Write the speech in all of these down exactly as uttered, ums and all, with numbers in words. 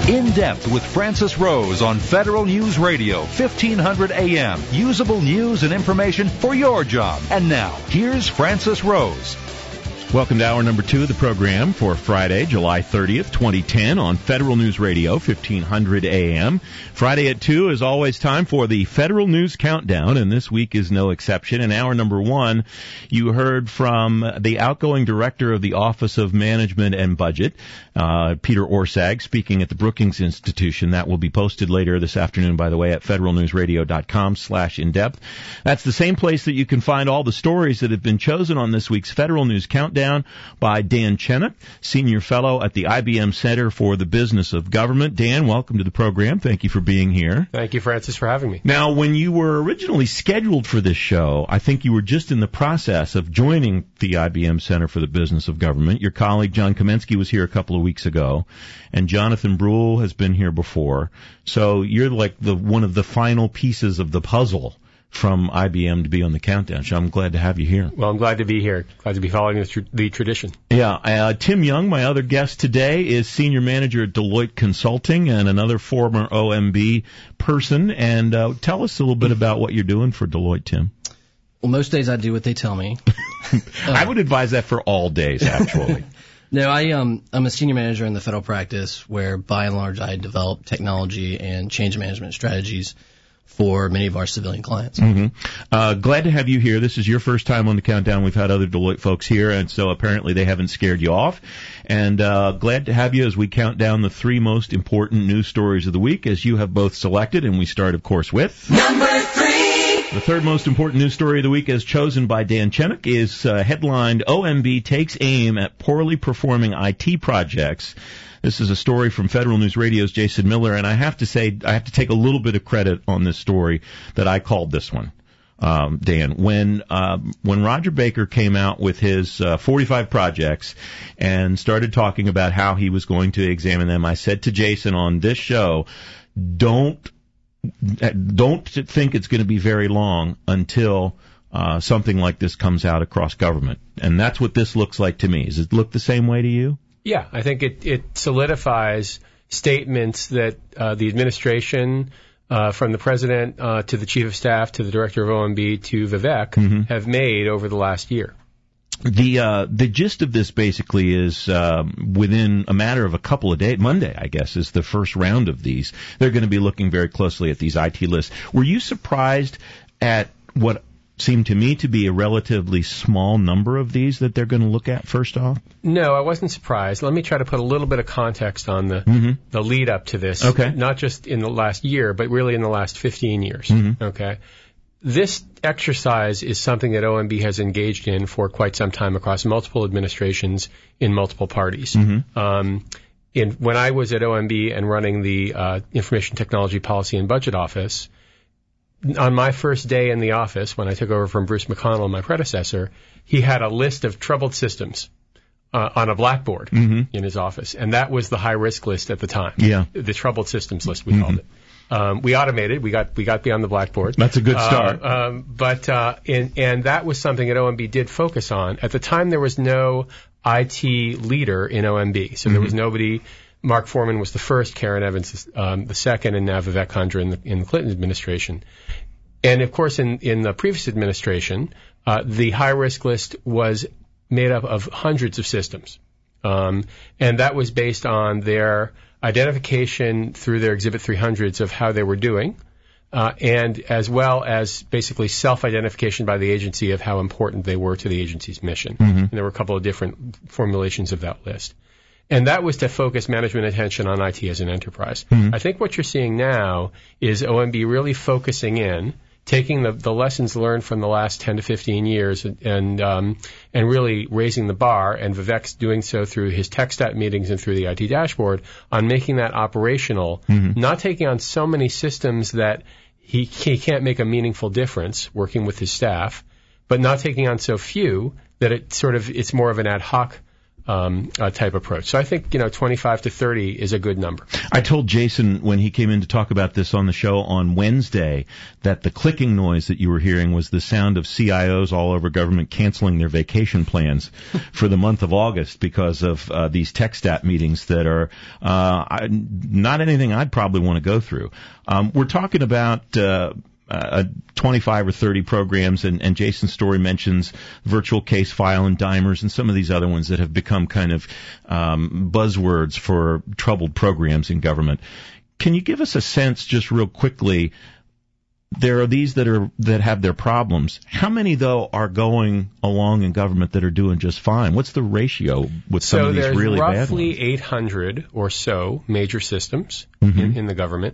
In Depth with Francis Rose on Federal News Radio, fifteen hundred A M. Usable news and information for your job. And now, here's Francis Rose. Welcome to hour number two of the program for Friday, July thirtieth, twenty ten on Federal News Radio, fifteen hundred A M. Friday at two is always time for the Federal News Countdown, and this week is no exception. In hour number one, you heard from the outgoing director of the Office of Management and Budget, uh, Peter Orszag, speaking at the Brookings Institution. That will be posted later this afternoon, by the way, at federalnewsradio.com slash in-depth. That's the same place that you can find all the stories that have been chosen on this week's Federal News Countdown by Dan Chenok, Senior Fellow at the I B M Center for the Business of Government. Dan, welcome to the program. Thank you for being here. Thank you, Francis, for having me. Now, when you were originally scheduled for this show, I think you were just in the process of joining the I B M Center for the Business of Government. Your colleague, John Kamensky, was here a couple of weeks ago, and Jonathan Brule has been here before. So you're like the one of the final pieces of the puzzle from I B M to be on the countdown. So I'm glad to have you here. Well, I'm glad to be here. Glad to be following the, tr- the tradition. Yeah. Uh, Tim Young, my other guest today, is Senior Manager at Deloitte Consulting and another former O M B person. And uh, tell us a little bit about what you're doing for Deloitte, Tim. Well, most days I do what they tell me. I would advise that for all days, actually. No, I, um, I'm a senior manager in the federal practice where, by and large, I develop technology and change management strategies for many of our civilian clients. Mm-hmm. Uh, glad to have you here. This is your first time on the countdown. We've had other Deloitte folks here, and so apparently they haven't scared you off. And uh, glad to have you as we count down the three most important news stories of the week, as you have both selected. And we start, of course, with number three. The third most important news story of the week, as chosen by Dan Chenok, is uh, headlined, O M B takes aim at poorly performing I T projects. This is a story from Federal News Radio's Jason Miller, and I have to say, I have to take a little bit of credit on this story that I called this one, um, Dan. When uh, when Roger Baker came out with his uh, forty-five projects and started talking about how he was going to examine them, I said to Jason on this show, don't don't think it's going to be very long until uh, something like this comes out across government. And that's what this looks like to me. Does it look the same way to you? Yeah, I think it, it solidifies statements that uh, the administration, uh, from the president uh, to the chief of staff to the director of O M B to Vivek, mm-hmm. have made over the last year. The uh, the gist of this basically is um, within a matter of a couple of days, Monday, I guess, is the first round of these. They're going to be looking very closely at these I T lists. Were you surprised at what seemed to me to be a relatively small number of these that they're going to look at first off? No, I wasn't surprised. Let me try to put a little bit of context on the mm-hmm. the lead up to this. Okay. Not just in the last year, but really in the last fifteen years. Mm-hmm. Okay. This exercise is something that O M B has engaged in for quite some time across multiple administrations in multiple parties. Mm-hmm. Um, in, when I was at O M B and running the uh, Information Technology Policy and Budget Office, on my first day in the office, when I took over from Bruce McConnell, my predecessor, he had a list of troubled systems uh, on a blackboard mm-hmm. in his office, and that was the high-risk list at the time. Yeah. The troubled systems list, we mm-hmm. called it. Um, we automated. We got we got beyond the blackboard. That's a good start. Uh, um, but uh, in, and that was something that O M B did focus on. At the time, there was no I T leader in O M B, so mm-hmm. there was nobody. Mark Foreman was the first, Karen Evans um, the second, and now Vivek Kundra in the, in the Clinton administration. And, of course, in, in the previous administration, uh, the high-risk list was made up of hundreds of systems. Um, and that was based on their identification through their Exhibit three hundreds of how they were doing, uh, and as well as basically self-identification by the agency of how important they were to the agency's mission. Mm-hmm. And there were a couple of different formulations of that list. And that was to focus management attention on I T as an enterprise. Mm-hmm. I think what you're seeing now is O M B really focusing in, taking the, the lessons learned from the last ten to fifteen years and and, um, and really raising the bar, and Vivek's doing so through his TechStat meetings and through the I T dashboard, on making that operational, mm-hmm. not taking on so many systems that he, he can't make a meaningful difference working with his staff, but not taking on so few that it sort of it's more of an ad hoc um, uh, type approach. So I think, you know, twenty-five to thirty is a good number. I told Jason when he came in to talk about this on the show on Wednesday that the clicking noise that you were hearing was the sound of C I Os all over government canceling their vacation plans for the month of August because of uh, these TechStat meetings that are uh, I, not anything I'd probably want to go through. Um, we're talking about uh, uh, twenty-five or thirty programs, and, and Jason's story mentions virtual case file and dimers and some of these other ones that have become kind of um, buzzwords for troubled programs in government. Can you give us a sense, just real quickly? There are these that are that have their problems. How many, though, are going along in government that are doing just fine? What's the ratio with some so of these really bad ones? So there's roughly eight hundred or so major systems mm-hmm. in, in the government.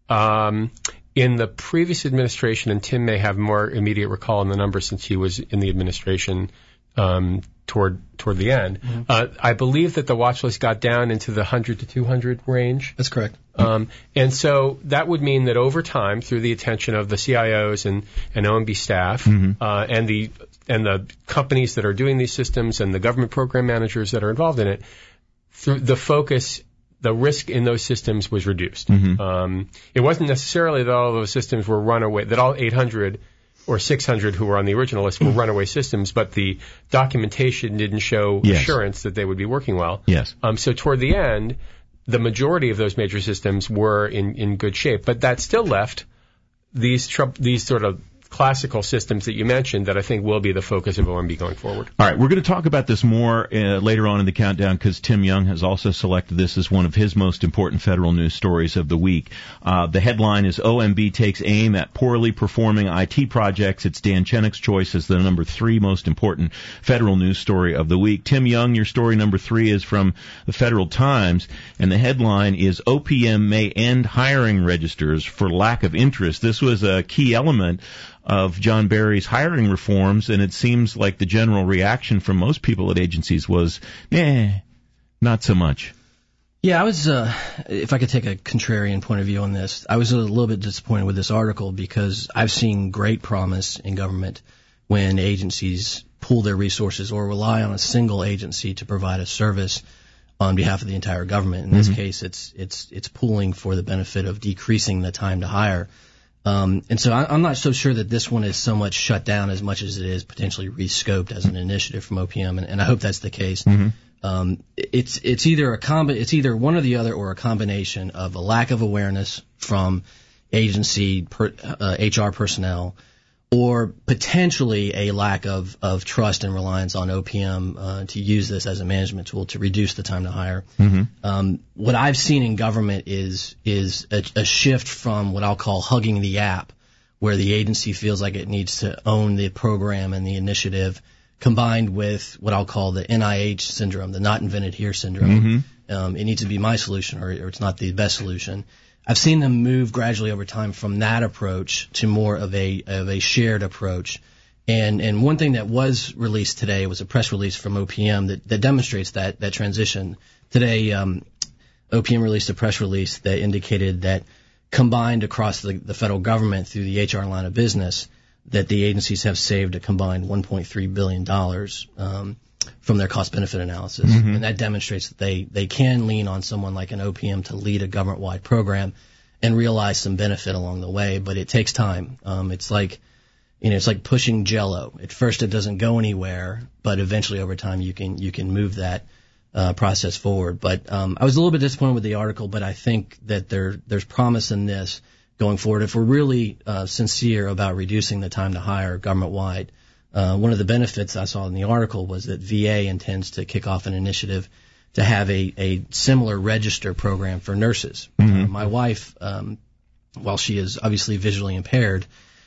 Um, in the previous administration, and Tim may have more immediate recall on the number since he was in the administration um, toward toward the end, mm-hmm. uh, I believe that the watch list got down into the one hundred to two hundred range. That's correct. Um, and so that would mean that over time, through the attention of the C I Os and, and O M B staff, mm-hmm. uh, and the and the companies that are doing these systems and the government program managers that are involved in it, through the focus, the risk in those systems was reduced. Mm-hmm. Um, it wasn't necessarily that all of those systems were runaway, that all eight hundred or six hundred who were on the original list were runaway systems, but the documentation didn't show yes. assurance that they would be working well. Yes. Um, so toward the end, the majority of those major systems were in, in good shape, but that still left these tr- these sort of classical systems that you mentioned that I think will be the focus of O M B going forward. All right, we're going to talk about this more uh, later on in the countdown because Tim Young has also selected this as one of his most important federal news stories of the week. Uh, the headline is O M B takes aim at poorly performing I T projects. It's Dan Chennick's choice as the number three most important federal news story of the week. Tim Young, your story number three is from the Federal Times, and the headline is O P M may end hiring registers for lack of interest. This was a key element of John Barry's hiring reforms, and it seems like the general reaction from most people at agencies was, eh, not so much. Yeah, I was, uh, if I could take a contrarian point of view on this, I was a little bit disappointed with this article because I've seen great promise in government when agencies pool their resources or rely on a single agency to provide a service on behalf of the entire government. In this mm-hmm. case, it's it's it's pooling for the benefit of decreasing the time to hire. Um, and so I, I'm not so sure that this one is so much shut down as much as it is potentially rescoped as an initiative from O P M, and, and I hope that's the case. Mm-hmm. Um, it's it's either a combi- it's either one or the other, or a combination of a lack of awareness from agency per, uh, H R personnel, or potentially a lack of, of trust and reliance on O P M uh, to use this as a management tool to reduce the time to hire. Mm-hmm. Um, what I've seen in government is is a, a shift from what I'll call hugging the app, where the agency feels like it needs to own the program and the initiative, combined with what I'll call the N I H syndrome, the not invented here syndrome. Mm-hmm. Um, it needs to be my solution, or, or it's not the best solution. I've seen them move gradually over time from that approach to more of a of a shared approach. And and one thing that was released today was a press release from O P M that, that demonstrates that that transition. Today, um, O P M released a press release that indicated that combined across the, the federal government through the H R line of business, that the agencies have saved a combined one point three billion dollars um, from their cost-benefit analysis. Mm-hmm. And that demonstrates that they, they can lean on someone like an O P M to lead a government-wide program and realize some benefit along the way, but it takes time. Um, it's like, you know, it's like pushing Jell-O. At first, it doesn't go anywhere, but eventually, over time, you can you can move that uh, process forward. But um, I was a little bit disappointed with the article, but I think that there there's promise in this going forward. If we're really uh, sincere about reducing the time to hire government-wide, uh, one of the benefits I saw in the article was that V A intends to kick off an initiative to have a, a similar register program for nurses. Mm-hmm. Uh, my wife, um, while she is obviously visually impaired,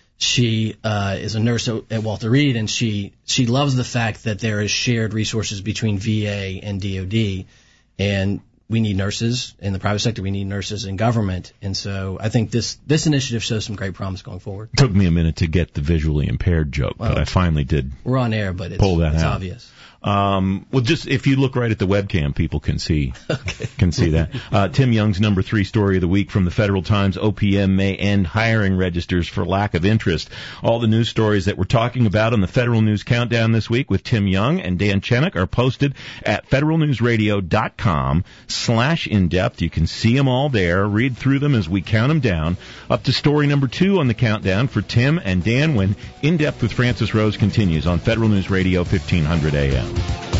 she uh, is a nurse at Walter Reed, and she she loves the fact that there is shared resources between V A and D O D, and we need nurses in the private sector. We need nurses in government. And so I think this, this initiative shows some great promise going forward. It took me a minute to get the visually impaired joke, well, but I finally did. We're on air, but it's, pull that it's out. obvious. Um, well, just if you look right at the webcam, people can see Okay. can see that. Uh, Tim Young's number three story of the week from the Federal Times: O P M may end hiring registers for lack of interest. All the news stories that we're talking about on the Federal News Countdown this week with Tim Young and Dan Chenick are posted at federalnewsradio.com slash in-depth. You can see them all there, read through them as we count them down. Up to story number two on the countdown for Tim and Dan when In Depth with Francis Rose continues on Federal News Radio fifteen hundred A M.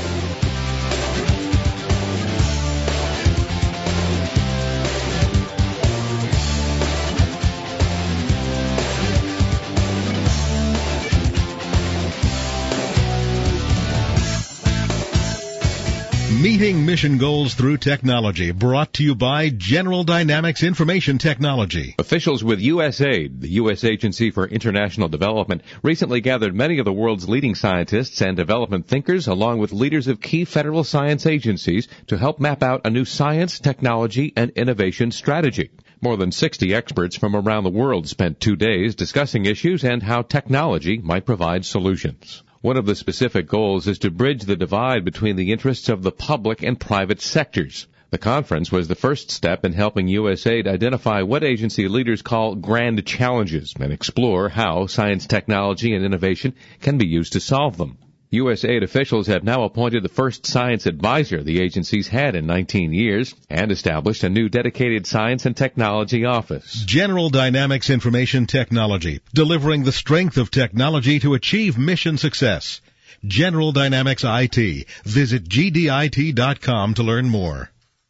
Meeting mission goals through technology, brought to you by General Dynamics Information Technology. Officials with U S A I D, the U S Agency for International Development, recently gathered many of the world's leading scientists and development thinkers, along with leaders of key federal science agencies, to help map out a new science, technology, and innovation strategy. More than sixty experts from around the world spent two days discussing issues and how technology might provide solutions. One of the specific goals is to bridge the divide between the interests of the public and private sectors. The conference was the first step in helping U S A I D identify what agency leaders call grand challenges and explore how science, technology, and innovation can be used to solve them. U S A I D officials have now appointed the first science advisor the agency's had in nineteen years and established a new dedicated science and technology office. General Dynamics Information Technology, delivering the strength of technology to achieve mission success. General Dynamics I T. Visit G D I T dot com to learn more.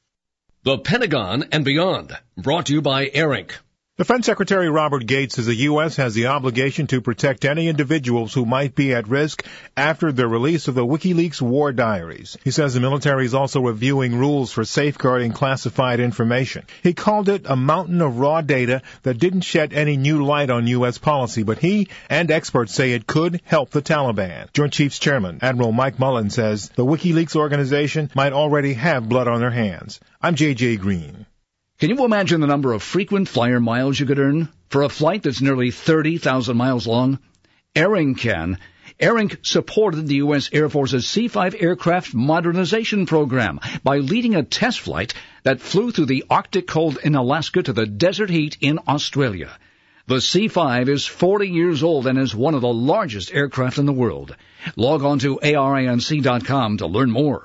The Pentagon and Beyond, brought to you by AIR Incorporated. Defense Secretary Robert Gates says the U S has the obligation to protect any individuals who might be at risk after the release of the WikiLeaks war diaries. He says the military is also reviewing rules for safeguarding classified information. He called it a mountain of raw data that didn't shed any new light on U S policy, but he and experts say it could help the Taliban. Joint Chiefs Chairman Admiral Mike Mullen says the WikiLeaks organization might already have blood on their hands. I'm J J Green. Can you imagine the number of frequent flyer miles you could earn for a flight that's nearly thirty thousand miles long? AIR can. AIR supported the U S Air Force's C five aircraft modernization program by leading a test flight that flew through the Arctic cold in Alaska to the desert heat in Australia. The C five is forty years old and is one of the largest aircraft in the world. Log on to A R I N C dot com to learn more.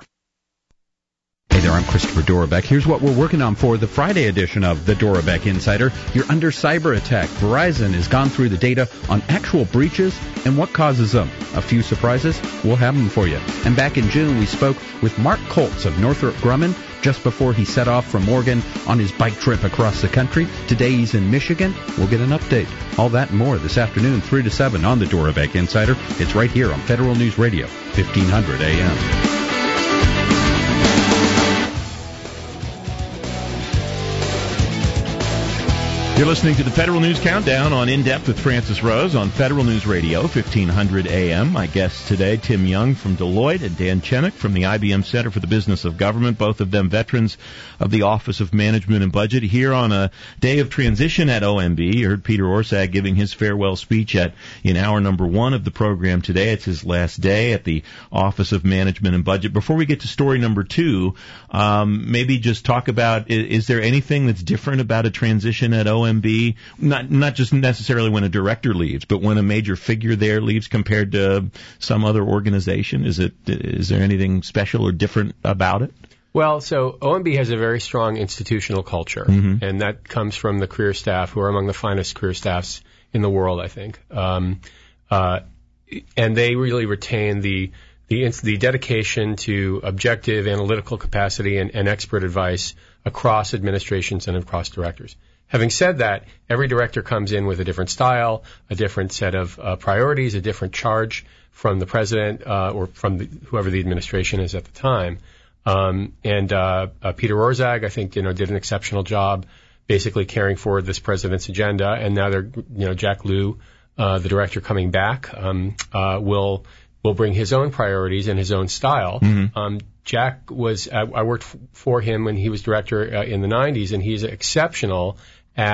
Hey there, I'm Christopher Dorbeck. Here's what we're working on for the Friday edition of the Dorbeck Insider. You're under cyber attack. Verizon has gone through the data on actual breaches and what causes them. A few surprises, we'll have them for you. And back in June, we spoke with Mark Colts of Northrop Grumman just before he set off from Oregon on his bike trip across the country. Today he's in Michigan. We'll get an update. All that and more this afternoon, three to seven on the Dorbeck Insider. It's right here on Federal News Radio, fifteen hundred A M. You're listening to the Federal News Countdown on In Depth with Francis Rose on Federal News Radio, fifteen hundred A M. My guests today, Tim Young from Deloitte and Dan Chenick from the I B M Center for the Business of Government, both of them veterans of the Office of Management and Budget. Here on a day of transition at O M B, you heard Peter Orszag giving his farewell speech at in hour number one of the program today. It's his last day at the Office of Management and Budget. Before we get to story number two, um, maybe just talk about, is, is there anything that's different about a transition at O M B? Not not just necessarily when a director leaves, but when a major figure there leaves compared to some other organization. Is it is there anything special or different about it? Well, so O M B has a very strong institutional culture, mm-hmm. and that comes from the career staff, who are among the finest career staffs in the world, I think. Um, uh, and they really retain the the the dedication to objective analytical capacity and, and expert advice across administrations and across directors. Having said that, every director comes in with a different style, a different set of uh, priorities, a different charge from the president uh, or from the, whoever the administration is at the time. Um, and uh, uh, Peter Orszag, I think, you know, did an exceptional job basically carrying forward this president's agenda. And now they're, you know, Jack Lew, uh, the director coming back, um, uh, will will bring his own priorities and his own style. Mm-hmm. Um, Jack was, I, I worked f- for him when he was director uh, in the nineties, and he's exceptional at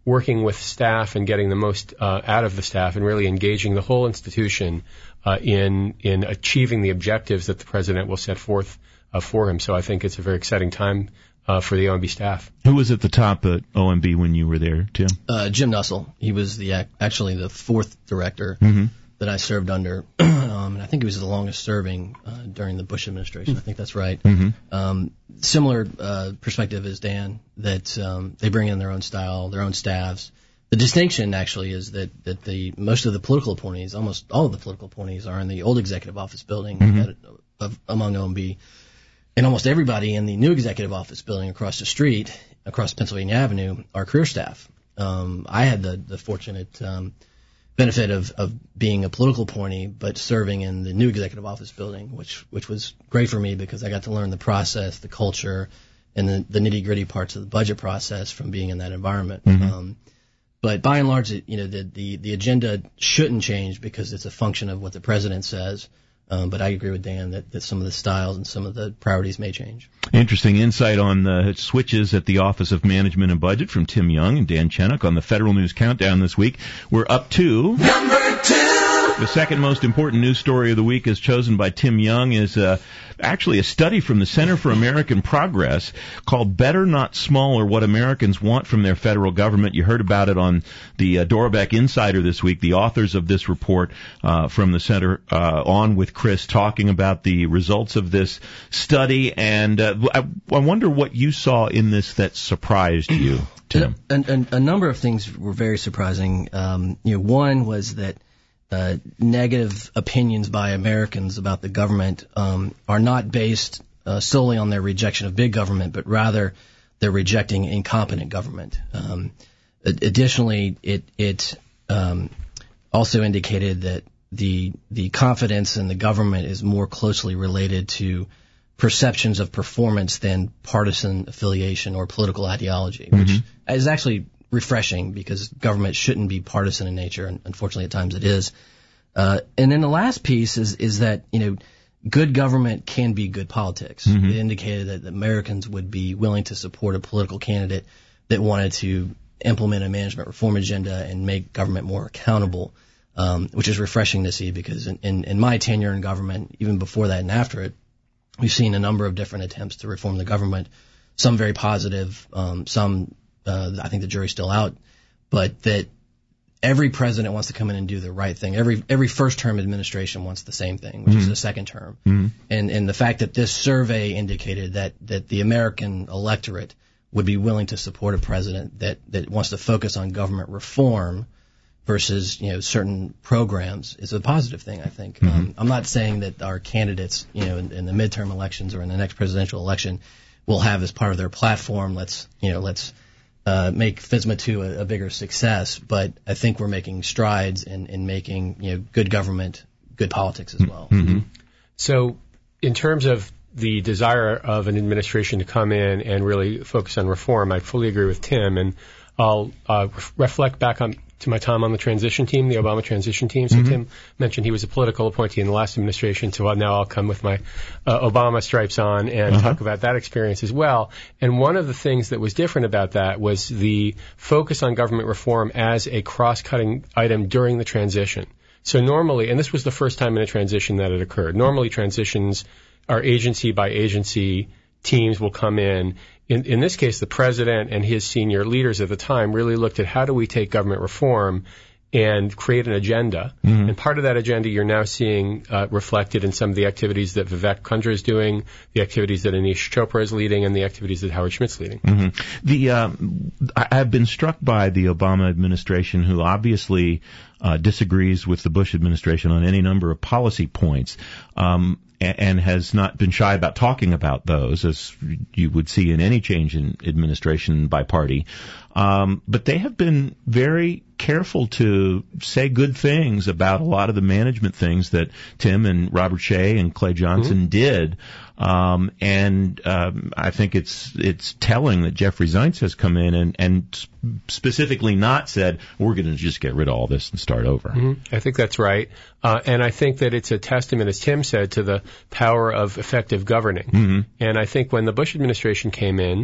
working with staff and getting the most uh, out of the staff and really engaging the whole institution uh, in in achieving the objectives that the president will set forth uh, for him. So I think it's a very exciting time uh, for the O M B staff. Who was at the top at O M B when you were there, Tim? Uh, Jim Nussel. He was the actually the fourth director mm-hmm. that I served under, um, and I think he was the longest serving uh, during the Bush administration. I think that's right. Mm-hmm. Um, similar uh, perspective as Dan, that um, they bring in their own style, their own staffs. The distinction actually is that, that the most of the political appointees, almost all of the political appointees, are in the old executive office building mm-hmm. at, of, among O M B, and almost everybody in the new executive office building across the street, across Pennsylvania Avenue, are career staff. Um, I had the the fortunate um, benefit of, of being a political appointee, but serving in the new executive office building, which which was great for me because I got to learn the process, the culture, and the, the nitty gritty parts of the budget process from being in that environment. Mm-hmm. Um, but by and large, you know, the, the the agenda shouldn't change because it's a function of what the president says. Um, but I agree with Dan that, that some of the styles and some of the priorities may change. Interesting insight on the switches at the Office of Management and Budget from Tim Young and Dan Chenock on the Federal News Countdown this week. We're up to number two. The second most important news story of the week, as chosen by Tim Young, is uh, actually a study from the Center for American Progress called Better Not Smaller, What Americans Want from Their Federal Government. You heard about it on the uh, Dora Beck Insider this week. The authors of this report uh, from the Center uh, on with Chris talking about the results of this study. And uh, I, I wonder what you saw in this that surprised you, Tim. A, a, a number of things were very surprising. Um, you know, one was that Uh, negative opinions by Americans about the government um, are not based uh, solely on their rejection of big government, but rather they're rejecting incompetent government. Um, additionally, it it um, also indicated that the the confidence in the government is more closely related to perceptions of performance than partisan affiliation or political ideology, mm-hmm. which is actually refreshing because government shouldn't be partisan in nature, and unfortunately at times it is. Uh, and then the last piece is is that, you know, good government can be good politics. Mm-hmm. It indicated that Americans would be willing to support a political candidate that wanted to implement a management reform agenda and make government more accountable, um, which is refreshing to see because in, in, in my tenure in government, even before that and after it, we've seen a number of different attempts to reform the government, some very positive, um, some Uh, I think the jury's still out, but that every president wants to come in and do the right thing. Every every first-term administration wants the same thing, which mm-hmm. is the second term. Mm-hmm. And and the fact that this survey indicated that that the American electorate would be willing to support a president that that wants to focus on government reform versus, you know, certain programs is a positive thing, I think. Mm-hmm. Um, I'm not saying that our candidates, you know, in, in the midterm elections or in the next presidential election will have as part of their platform, let's, you know, let's Uh, make FSMA two a, a bigger success, but I think we're making strides in, in making, you know, good government, good politics as well. Mm-hmm. So, in terms of the desire of an administration to come in and really focus on reform, I fully agree with Tim, and I'll uh, reflect back on to my time on the transition team, the Obama transition team. So mm-hmm. Tim mentioned he was a political appointee in the last administration, so now I'll come with my uh, Obama stripes on and uh-huh. talk about that experience as well. And one of the things that was different about that was the focus on government reform as a cross-cutting item during the transition. So normally, and this was the first time in a transition that it occurred, normally transitions are agency by agency, teams will come in. In, in this case, the president and his senior leaders at the time really looked at how do we take government reform and create an agenda. Mm-hmm. And part of that agenda you're now seeing uh, reflected in some of the activities that Vivek Kundra is doing, the activities that Anish Chopra is leading, and the activities that Howard Schmidt's leading. Mm-hmm. The um, I've been struck by the Obama administration, who obviously uh, disagrees with the Bush administration on any number of policy points. Um, and has not been shy about talking about those, as you would see in any change in administration by party. Um, but they have been very careful to say good things about a lot of the management things that Tim and Robert Shea and Clay Johnson mm-hmm. did. Um, and um, I think it's it's telling that Jeffrey Zients has come in and, and specifically not said, we're going to just get rid of all this and start over. Mm-hmm. I think that's right. Uh, and I think that it's a testament, as Tim said, to the power of effective governing. Mm-hmm. And I think when the Bush administration came in,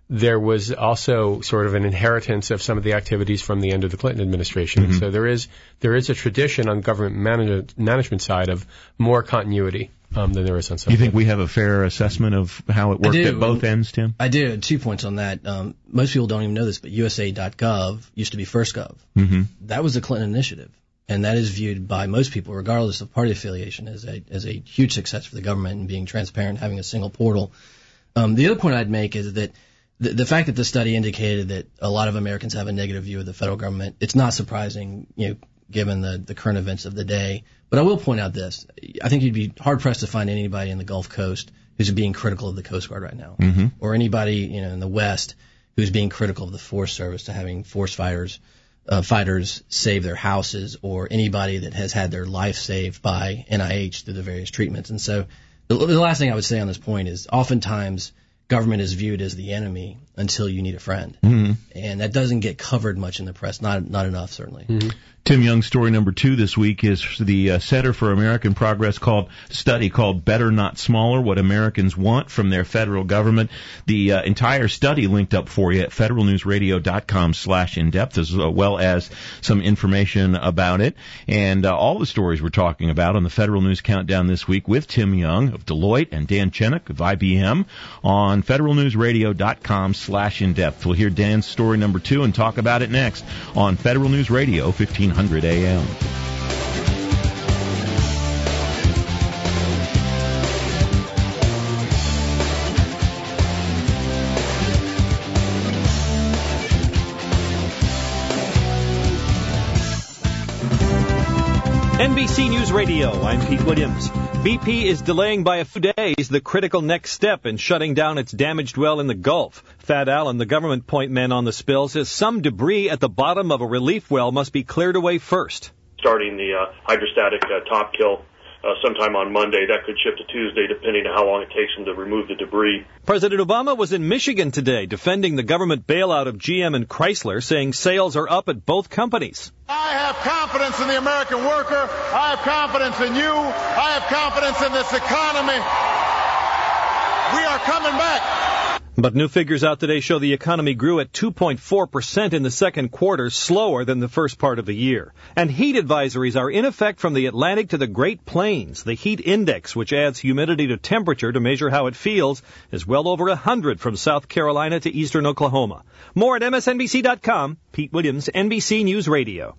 there was also sort of an inheritance of some of the activities from the end of the Clinton administration. Mm-hmm. So there is there is a tradition on government manage- management side of more continuity um, than there is on some. You think we have a fair assessment of how it worked at both ends, Tim? I do. Two points on that. Um, most people don't even know this, but U S A dot gov used to be FirstGov. Mm-hmm. That was a Clinton initiative. And that is viewed by most people, regardless of party affiliation, as a as a huge success for the government and being transparent, having a single portal. Um, the other point I'd make is that the, the fact that the study indicated that a lot of Americans have a negative view of the federal government, it's not surprising, you know, given the, the current events of the day. But I will point out this. I think you'd be hard-pressed to find anybody in the Gulf Coast who's being critical of the Coast Guard right now, mm-hmm. or anybody, you know, in the West who's being critical of the Forest Service to having force fighters uh, fighters save their houses, or anybody that has had their life saved by N I H through the various treatments. And so the, the last thing I would say on this point is oftentimes government is viewed as the enemy until you need a friend. Mm-hmm. And that doesn't get covered much in the press, not not enough, certainly. Mm-hmm. Tim Young's story number two this week is the uh, Center for American Progress called study called Better Not Smaller, What Americans Want from Their Federal Government. The uh, entire study linked up for you at federalnewsradio.com slash in-depth, as well as some information about it. And uh, all the stories we're talking about on the Federal News Countdown this week with Tim Young of Deloitte and Dan Chenock of I B M on federalnewsradio.com slash in-depth. We'll hear Dan's story number two and talk about it next on Federal News Radio, fifteen hundred A M. N B C News Radio, I'm Pete Williams. B P is delaying by a few days the critical next step in shutting down its damaged well in the Gulf. Thad Allen, the government point man on the spill, says some debris at the bottom of a relief well must be cleared away first. Starting the uh, hydrostatic uh, top kill uh, sometime on Monday. That could shift to Tuesday, depending on how long it takes them to remove the debris. President Obama was in Michigan today defending the government bailout of G M and Chrysler, saying sales are up at both companies. I have confidence in the American worker. I have confidence in you. I have confidence in this economy. We are coming back. But new figures out today show the economy grew at two point four percent in the second quarter, slower than the first part of the year. And heat advisories are in effect from the Atlantic to the Great Plains. The heat index, which adds humidity to temperature to measure how it feels, is well over one hundred from South Carolina to eastern Oklahoma. More at M S N B C dot com. Pete Williams, N B C News Radio.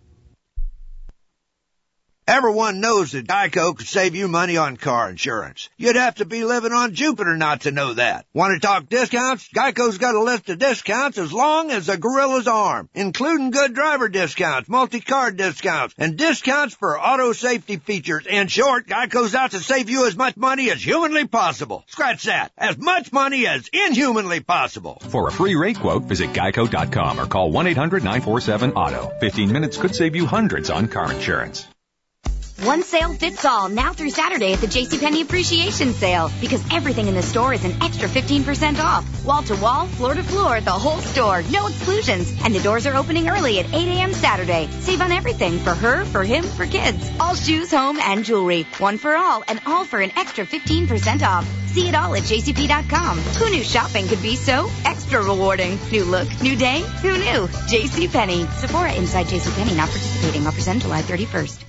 Everyone knows that Geico could save you money on car insurance. You'd have to be living on Jupiter not to know that. Want to talk discounts? Geico's got a list of discounts as long as a gorilla's arm, including good driver discounts, multi-car discounts, and discounts for auto safety features. In short, Geico's out to save you as much money as humanly possible. Scratch that. As much money as inhumanly possible. For a free rate quote, visit geico dot com or call one eight hundred nine four seven auto. fifteen minutes could save you hundreds on car insurance. One sale fits all now through Saturday at the JCPenney Appreciation Sale, because everything in the store is an extra fifteen percent off. Wall to wall, floor to floor, the whole store, no exclusions. And the doors are opening early at eight a.m. Saturday. Save on everything for her, for him, for kids. All shoes, home, and jewelry. One for all, and all for an extra fifteen percent off. See it all at J C P dot com. Who knew shopping could be so extra rewarding? New look, new day? Who knew? JCPenney. Sephora inside JCPenney not participating. Offers end July thirty-first.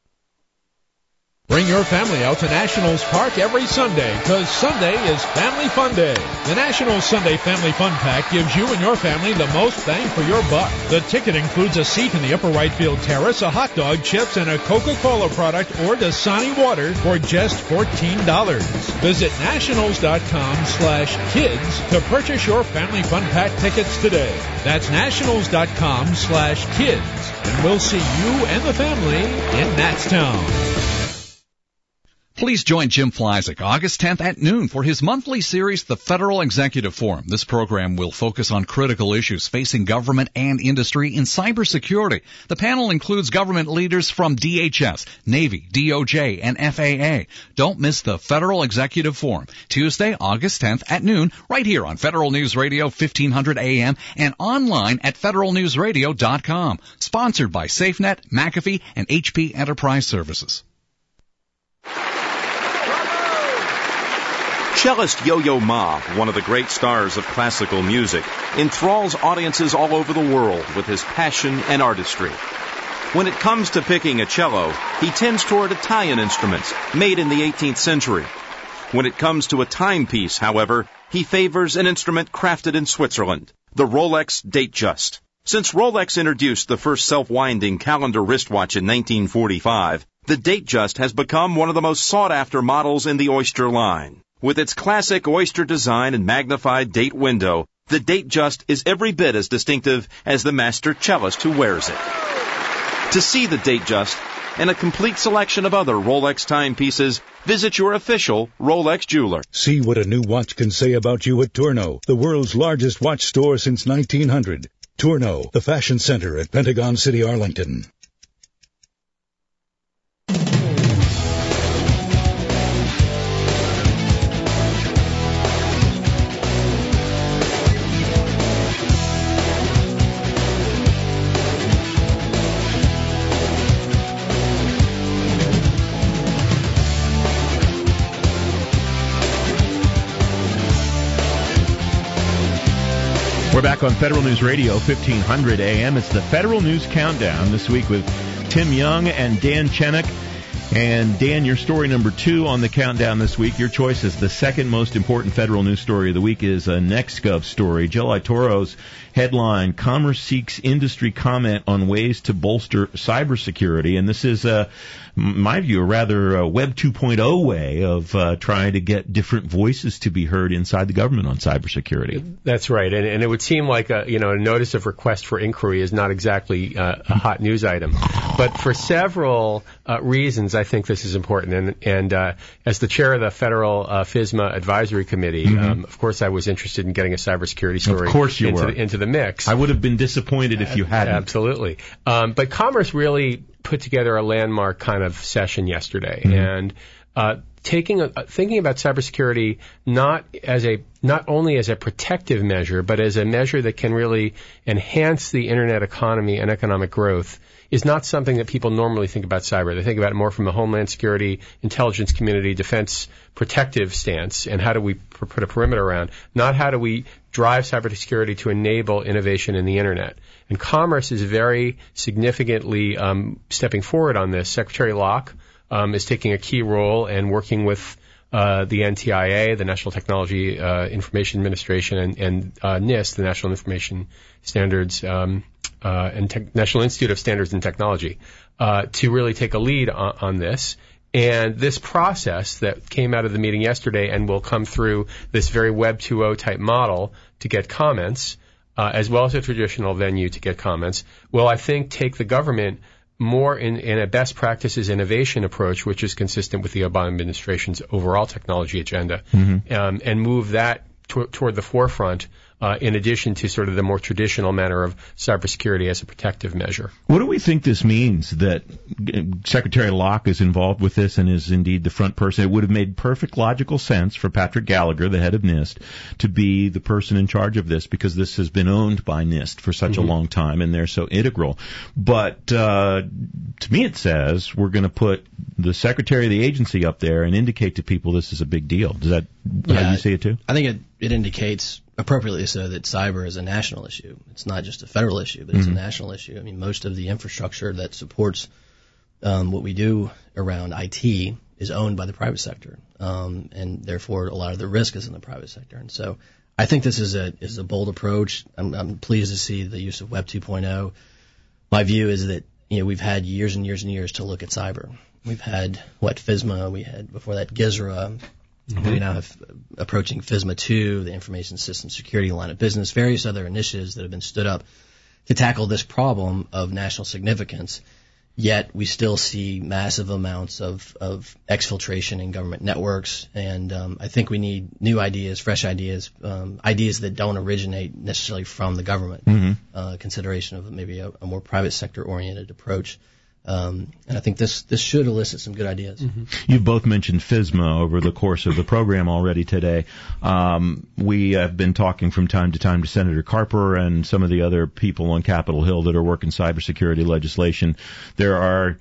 Bring your family out to Nationals Park every Sunday, because Sunday is Family Fun Day. The Nationals Sunday Family Fun Pack gives you and your family the most bang for your buck. The ticket includes a seat in the upper right field terrace, a hot dog, chips, and a Coca-Cola product or Dasani water for just fourteen dollars. Visit nationals dot com slash kids to purchase your Family Fun Pack tickets today. That's nationals dot com slash kids, and we'll see you and the family in Natstown. Please join Jim Fleisig August tenth at noon for his monthly series, The Federal Executive Forum. This program will focus on critical issues facing government and industry in cybersecurity. The panel includes government leaders from D H S, Navy, D O J, and F A A. Don't miss the Federal Executive Forum, Tuesday, August tenth at noon, right here on Federal News Radio, fifteen hundred A M, and online at federal news radio dot com. Sponsored by SafeNet, McAfee, and H P Enterprise Services. Cellist Yo-Yo Ma, one of the great stars of classical music, enthralls audiences all over the world with his passion and artistry. When it comes to picking a cello, he tends toward Italian instruments made in the eighteenth century. When it comes to a timepiece, however, he favors an instrument crafted in Switzerland, the Rolex Datejust. Since Rolex introduced the first self-winding calendar wristwatch in nineteen forty-five, the Datejust has become one of the most sought-after models in the Oyster line. With its classic Oyster design and magnified date window, the Datejust is every bit as distinctive as the master cellist who wears it. To see the Datejust and a complete selection of other Rolex timepieces, visit your official Rolex jeweler. See what a new watch can say about you at Tourneau, the world's largest watch store since nineteen hundred. Tourneau, the fashion center at Pentagon City, Arlington. We're back on Federal News Radio, fifteen hundred A M. It's the Federal News Countdown this week with Tim Young and Dan Chenick. And Dan, your story number two on the countdown this week, your choice is the second most important federal news story of the week is a NextGov story. Jill Itoro's headline, Commerce Seeks Industry Comment on Ways to Bolster Cybersecurity. And this is, uh, in my view, a rather uh, Web two point oh way of uh, trying to get different voices to be heard inside the government on cybersecurity. That's right. And, and it would seem like a, you know, a notice of request for inquiry is not exactly uh, a hot news item. But for several uh, reasons, I think this is important. And, and uh, as the chair of the Federal uh, FISMA Advisory Committee, mm-hmm. um, of course, I was interested in getting a cybersecurity story of course you into, were. The, into the mix. I would have been disappointed if you hadn't. Absolutely. Um, but Commerce really put together a landmark kind of session yesterday. Mm-hmm. And uh, taking a, thinking about cybersecurity not as a not only as a protective measure, but as a measure that can really enhance the internet economy and economic growth is not something that people normally think about cyber. They think about it more from a homeland security, intelligence community, defense protective stance, and how do we pr- put a perimeter around, not how do we drive cybersecurity to enable innovation in the internet. And Commerce is very significantly um, stepping forward on this. Secretary Locke um, is taking a key role and working with uh, the N T I A, the National Technology uh, Information Administration, and, and uh, NIST, the National Information Standards um, uh, and Te- National Institute of Standards and Technology, uh, to really take a lead on, on this. And this process that came out of the meeting yesterday and will come through this very Web two point oh type model to get comments, uh, as well as a traditional venue to get comments, will, I think, take the government more in, in a best practices innovation approach, which is consistent with the Obama administration's overall technology agenda, mm-hmm. um, and move that to, toward the forefront, uh, in addition to sort of the more traditional manner of cybersecurity as a protective measure. What do we think this means, that Secretary Locke is involved with this and is indeed the front person? It would have made perfect logical sense for Patrick Gallagher, the head of NIST, to be the person in charge of this, because this has been owned by NIST for such mm-hmm. a long time and they're so integral. But uh, to me it says we're going to put the secretary of the agency up there and indicate to people this is a big deal. Does that yeah, how you see it too? I think it, it indicates appropriately so that cyber is a national issue. It's not just a federal issue, but it's mm-hmm. a national issue. I mean, most of the infrastructure that supports um, what we do around I T is owned by the private sector, um, and therefore a lot of the risk is in the private sector. And so I think this is a is a bold approach. I'm, I'm pleased to see the use of Web two point oh. My view is that, you know, we've had years and years and years to look at cyber. We've had, what, FISMA, we had before that GISRA. Mm-hmm. We now have approaching FISMA two, the Information System Security Line of Business, various other initiatives that have been stood up to tackle this problem of national significance. Yet we still see massive amounts of, of exfiltration in government networks, and um, I think we need new ideas, fresh ideas, um, ideas that don't originate necessarily from the government. Mm-hmm. Uh, consideration of maybe a, a more private sector oriented approach. Um, and I think this this should elicit some good ideas. Mm-hmm. You've both mentioned FISMA over the course of the program already today. Um, we have been talking from time to time to Senator Carper and some of the other people on Capitol Hill that are working cybersecurity legislation. There are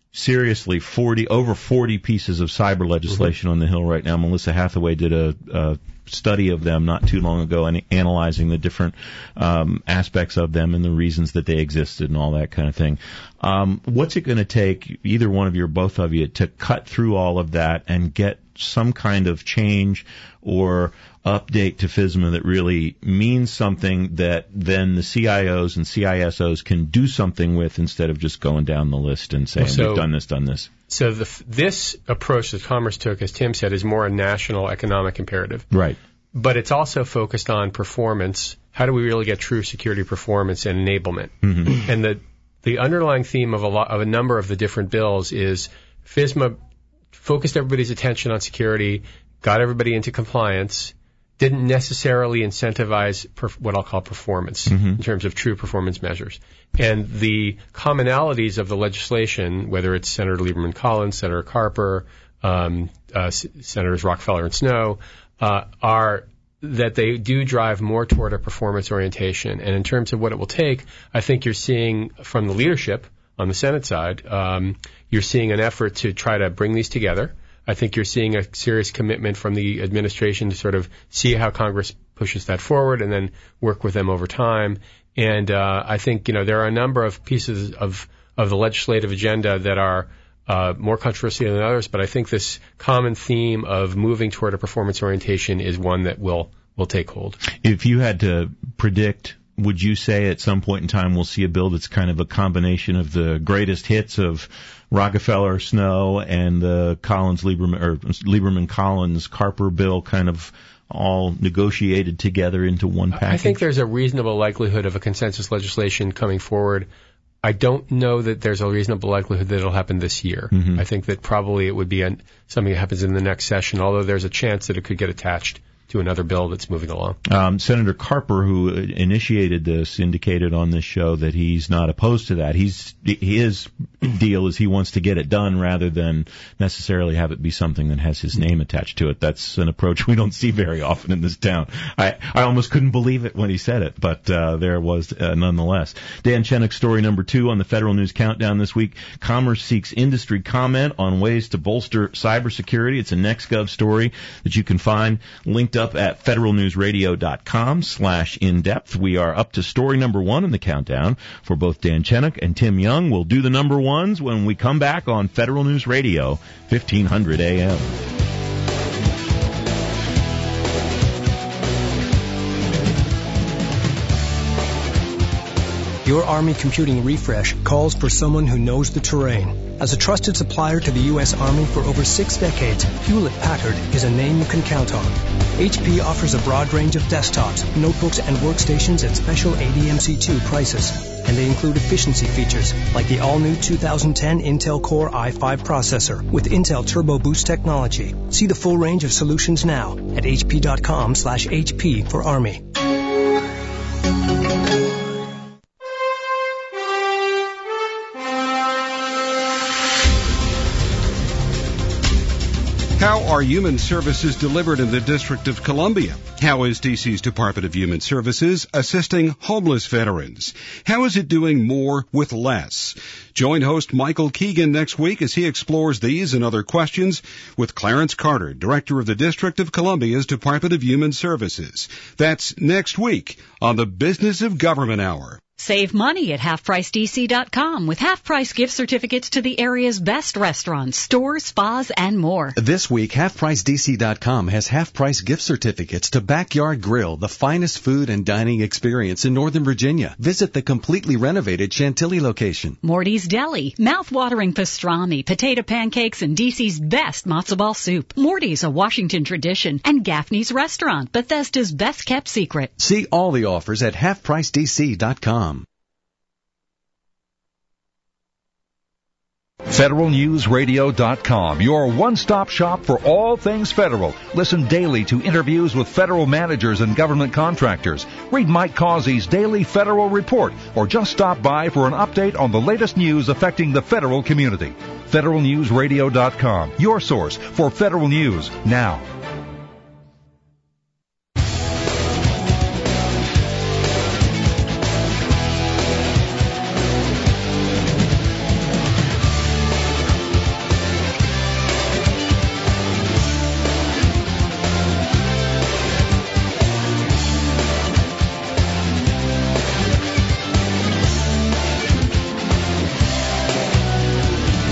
seriously forty over forty pieces of cyber legislation mm-hmm. on the Hill right now. Melissa Hathaway did a, a study of them not too long ago, and analyzing the different um, aspects of them and the reasons that they existed and all that kind of thing. Um, what's it going to take, either one of you or both of you, to cut through all of that and get some kind of change or update to FSMA that really means something that then the C I Os and C I S Os can do something with, instead of just going down the list and saying, so, we've done this, done this? So the, this approach that Commerce took, as Tim said, is more a national economic imperative. Right. But it's also focused on performance. How do we really get true security performance and enablement? Mm-hmm. And the the underlying theme of a lot of a number of the different bills is FSMA focused everybody's attention on security, got everybody into compliance, didn't necessarily incentivize perf- what I'll call performance mm-hmm. in terms of true performance measures. And the commonalities of the legislation, whether it's Senator Lieberman Collins, Senator Carper, um, uh, S- Senators Rockefeller and Snow, uh, are that they do drive more toward a performance orientation. And in terms of what it will take, I think you're seeing from the leadership on the Senate side, um, you're seeing an effort to try to bring these together. I think you're seeing a serious commitment from the administration to sort of see how Congress pushes that forward and then work with them over time. And uh, I think, you know, there are a number of pieces of, of the legislative agenda that are uh, more controversial than others, but I think this common theme of moving toward a performance orientation is one that will will take hold. If you had to predict, would you say at some point in time we'll see a bill that's kind of a combination of the greatest hits of Rockefeller, Snow, and the Collins Lieberman or Lieberman Collins Carper bill, kind of all negotiated together into one package? I think there's a reasonable likelihood of a consensus legislation coming forward. I don't know that there's a reasonable likelihood that it'll happen this year. Mm-hmm. I think that probably it would be an, something that happens in the next session, although there's a chance that it could get attached to another bill that's moving along. Um, Senator Carper, who initiated this, indicated on this show that he's not opposed to that. He's his deal is he wants to get it done rather than necessarily have it be something that has his name attached to it. That's an approach we don't see very often in this town. I, I almost couldn't believe it when he said it, but uh, there it was uh, nonetheless. Dan Chennick's story number two on the Federal News Countdown this week. Commerce seeks industry comment on ways to bolster cybersecurity. It's a NextGov story that you can find linked up at federalnewsradio.com slash in-depth. We are up to story number one in the countdown for both Dan Chennick and Tim Young. We'll do the number ones when we come back on Federal News Radio, fifteen hundred A M. Your Army Computing Refresh calls for someone who knows the terrain. As a trusted supplier to the U S Army for over six decades, Hewlett-Packard is a name you can count on. H P offers a broad range of desktops, notebooks, and workstations at special A D M C two prices. And they include efficiency features like the all-new two thousand ten Intel Core i five processor with Intel Turbo Boost technology. See the full range of solutions now at hp.com slash HP for Army. How are human services delivered in the District of Columbia? How is D C's Department of Human Services assisting homeless veterans? How is it doing more with less? Join host Michael Keegan next week as he explores these and other questions with Clarence Carter, Director of the District of Columbia's Department of Human Services. That's next week on the Business of Government Hour. Save money at half price D C dot com with half-price gift certificates to the area's best restaurants, stores, spas, and more. This week, half price D C dot com has half-price gift certificates to Backyard Grill, the finest food and dining experience in Northern Virginia. Visit the completely renovated Chantilly location. Morty's Deli, mouth-watering pastrami, potato pancakes, and D C's best matzo ball soup. Morty's, a Washington tradition, and Gaffney's Restaurant, Bethesda's best-kept secret. See all the offers at half price D C dot com. Federal News Radio dot com, your one-stop shop for all things federal. Listen daily to interviews with federal managers and government contractors. Read Mike Causey's daily federal report, or just stop by for an update on the latest news affecting the federal community. Federal News Radio dot com, your source for federal news now.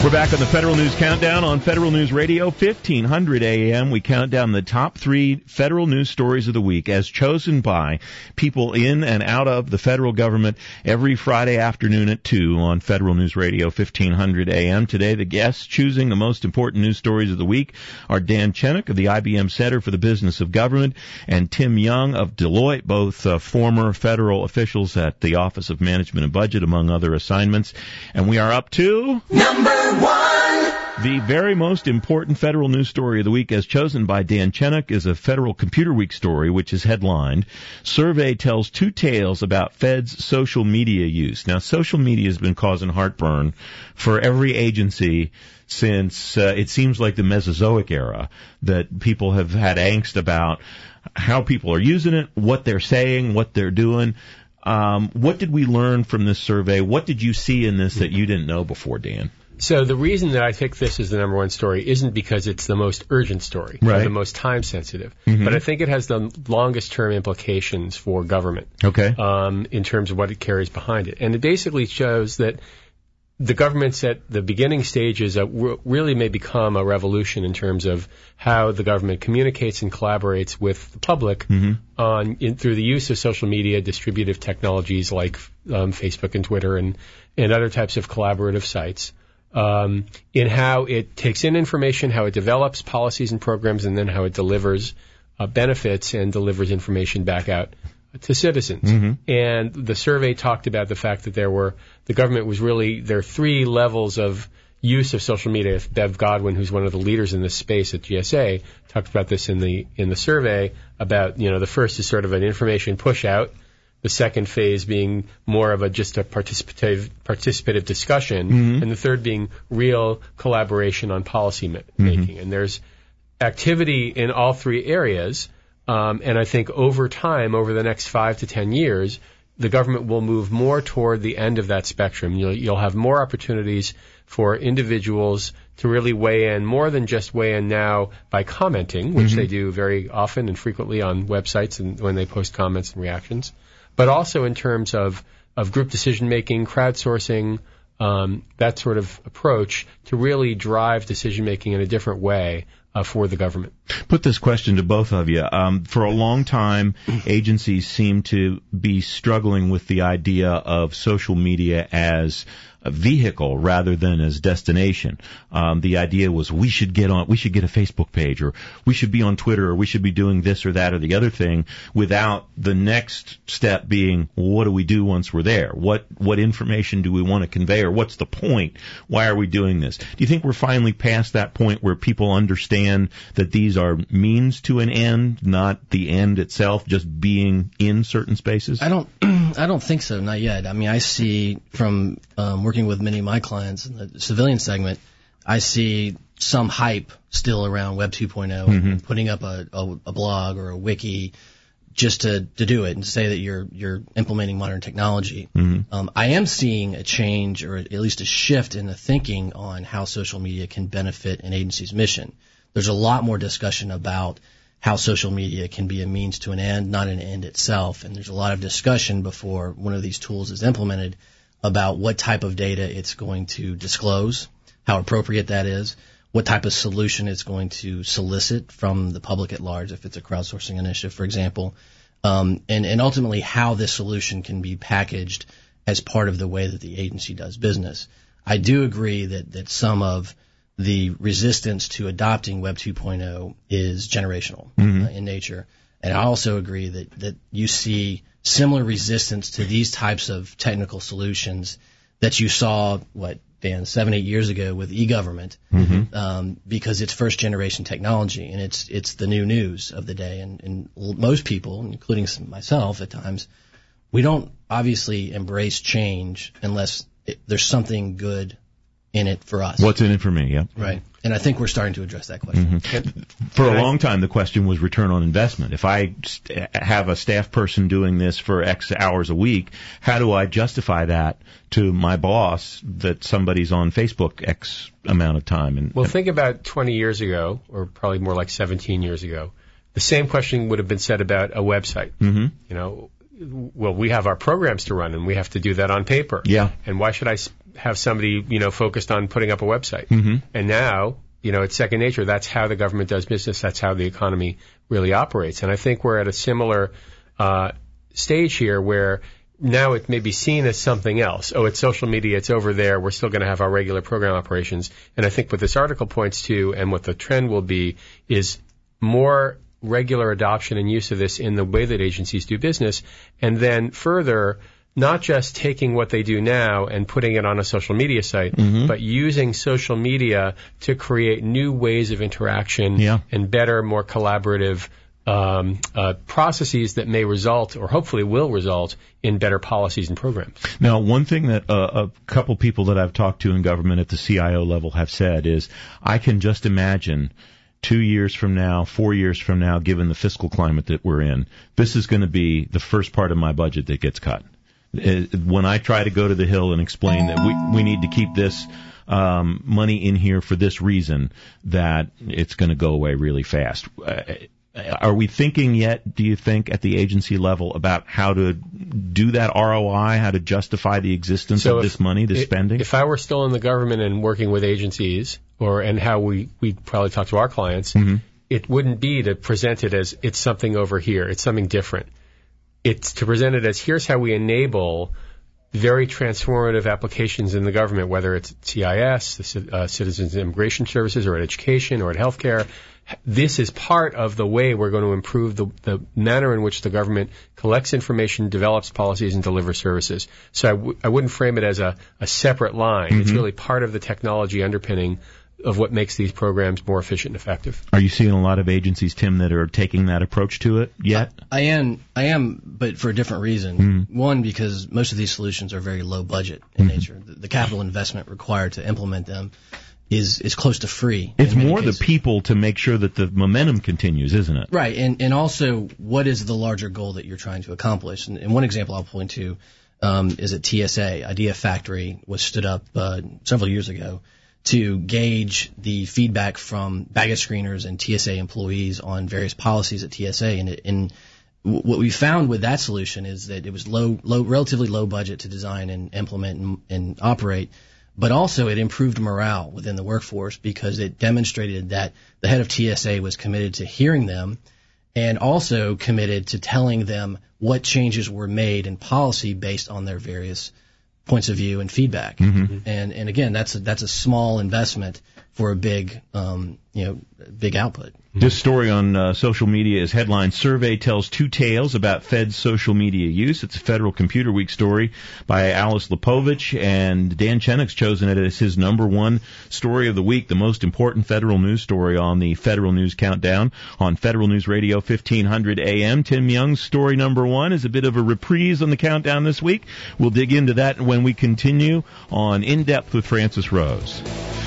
We're back on the Federal News Countdown on Federal News Radio, fifteen hundred A M. We count down the top three federal news stories of the week as chosen by people in and out of the federal government every Friday afternoon at two on Federal News Radio, fifteen hundred A M. Today, the guests choosing the most important news stories of the week are Dan Chenock of the I B M Center for the Business of Government and Tim Young of Deloitte, both uh, former federal officials at the Office of Management and Budget, among other assignments. And we are up to... Number one! The very most important federal news story of the week, as chosen by Dan Chenock, is a Federal Computer Week story, which is headlined, Survey Tells Two Tales About Fed's Social Media Use. Now, social media has been causing heartburn for every agency since uh, it seems like the Mesozoic era, that people have had angst about how people are using it, what they're saying, what they're doing. Um, what did we learn from this survey? What did you see in this that you didn't know before, Dan? So the reason that I think this is the number one story isn't because it's the most urgent story, right, or the most time sensitive, mm-hmm. but I think it has the longest term implications for government. Okay. Um, in terms of what it carries behind it. And it basically shows that the government's at the beginning stages of really may become a revolution in terms of how the government communicates and collaborates with the public mm-hmm. on in, through the use of social media, distributive technologies like um, Facebook and Twitter and, and other types of collaborative sites, um, in how it takes in information, how it develops policies and programs, and then how it delivers uh, benefits and delivers information back out to citizens. Mm-hmm. And the survey talked about the fact that there were, the government was really, there are three levels of use of social media. Bev Godwin, who's one of the leaders in this space at G S A, talked about this in the, in the survey about, you know, the first is sort of an information push out. The second phase being more of a, just a participative, participative discussion. Mm-hmm. And the third being real collaboration on policy ma- mm-hmm. making. And there's activity in all three areas. Um, and I think over time, over the next five to ten years, the government will move more toward the end of that spectrum. You'll, you'll have more opportunities for individuals to really weigh in, more than just weigh in now by commenting, which mm-hmm. they do very often and frequently on websites and when they post comments and reactions, but also in terms of, of group decision-making, crowdsourcing, um, that sort of approach to really drive decision-making in a different way Uh, for the government. Put this question to both of you. Um, for a long time, agencies seem to be struggling with the idea of social media as a vehicle rather than as destination. Um, the idea was we should get on, we should get a Facebook page, or we should be on Twitter, or we should be doing this or that or the other thing, without the next step being, well, what do we do once we're there? What what information do we want to convey, or what's the point? Why are we doing this? Do you think we're finally past that point where people understand that these are means to an end, not the end itself, just being in certain spaces? I don't, I don't think so, not yet. I mean, I see from um, working with many of my clients in the civilian segment, I see some hype still around Web two point oh, mm-hmm. and putting up a, a, a blog or a wiki just to, to do it and say that you're you're implementing modern technology. Mm-hmm. Um, I am seeing a change, or at least a shift in the thinking on how social media can benefit an agency's mission. There's a lot more discussion about how social media can be a means to an end, not an end itself. And there's a lot of discussion before one of these tools is implemented about what type of data it's going to disclose, how appropriate that is, what type of solution it's going to solicit from the public at large, if it's a crowdsourcing initiative, for example, um, and, and ultimately how this solution can be packaged as part of the way that the agency does business. I do agree that, that some of the resistance to adopting Web two point oh is generational mm-hmm. uh, in nature. And I also agree that, that you see similar resistance to these types of technical solutions that you saw, what, Dan, seven, eight years ago with e-government, mm-hmm. um, because it's first generation technology and it's it's the new news of the day. And, and most people, including myself at times, we don't obviously embrace change unless it, there's something good in it for us. What's in it for me, yeah. Right. And I think we're starting to address that question. Mm-hmm. For a long time, the question was return on investment. If I st- have a staff person doing this for X hours a week, how do I justify that to my boss that somebody's on Facebook X amount of time? And, well, think about twenty years ago, or probably more like seventeen years ago. The same question would have been said about a website. Mm-hmm. You know, well, we have our programs to run, and we have to do that on paper. Yeah. And why should I sp- have somebody, you know, focused on putting up a website. Mm-hmm. And now, you know, it's second nature. That's how the government does business. That's how the economy really operates. And I think we're at a similar uh, stage here where now it may be seen as something else. Oh, it's social media. It's over there. We're still going to have our regular program operations. And I think what this article points to and what the trend will be is more regular adoption and use of this in the way that agencies do business. And then further, not just taking what they do now and putting it on a social media site, mm-hmm. but using social media to create new ways of interaction yeah. and better, more collaborative um, uh, processes that may result, or hopefully will result, in better policies and programs. Now, one thing that uh, a couple people that I've talked to in government at the C I O level have said is, I can just imagine two years from now, four years from now, given the fiscal climate that we're in, this is going to be the first part of my budget that gets cut. When I try to go to the Hill and explain that we we need to keep this um, money in here for this reason, that it's going to go away really fast. Uh, are we thinking yet, do you think, at the agency level about how to do that R O I, how to justify the existence so of if, this money, this it, spending? If I were still in the government and working with agencies, or and how we we probably talk to our clients, mm-hmm. it wouldn't be to present it as it's something over here, it's something different. It's to present it as here's how we enable very transformative applications in the government, whether it's at C I S, the uh, Citizens Immigration Services, or at education, or at healthcare. This is part of the way we're going to improve the, the manner in which the government collects information, develops policies, and delivers services. So I, w- I wouldn't frame it as a, a separate line. Mm-hmm. It's really part of the technology underpinning of what makes these programs more efficient and effective. Are you seeing a lot of agencies, Tim, that are taking that approach to it yet? I am, I am, but for a different reason. Mm-hmm. One, because most of these solutions are very low budget in mm-hmm. nature. The, the capital investment required to implement them is is close to free. It's more cases. the people to make sure that the momentum continues, isn't it? Right, and and also what is the larger goal that you're trying to accomplish? And, and one example I'll point to um, is at T S A. Idea Factory was stood up uh, several years ago to gauge the feedback from baggage screeners and T S A employees on various policies at T S A. And, it, and what we found with that solution is that it was low, low, relatively low budget to design and implement and, and operate, but also it improved morale within the workforce because it demonstrated that the head of T S A was committed to hearing them and also committed to telling them what changes were made in policy based on their various points of view and feedback. Mm-hmm. And and again, that's a, that's a small investment for a big um, you know big output. This story on uh, social media is headline Survey Tells Two Tales About Fed's Social Media Use. It's a Federal Computer Week story by Alice Lepovich, and Dan Chennick's chosen it as his number one story of the week, the most important federal news story on the Federal News Countdown on Federal News Radio fifteen hundred A M. Tim Young's story number one is a bit of a reprise on the countdown this week. We'll dig into that when we continue on In Depth with Francis Rose.